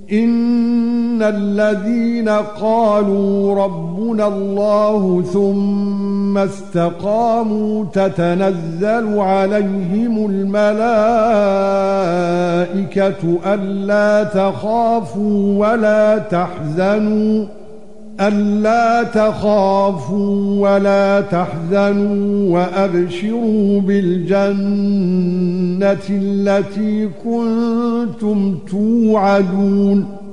ان الذين قالوا ربنا الله ثم استقاموا تتنزل عليهم الملائكه الا تخافوا ولا تحزنوا وابشروا بالجنه التي كنتم توعدون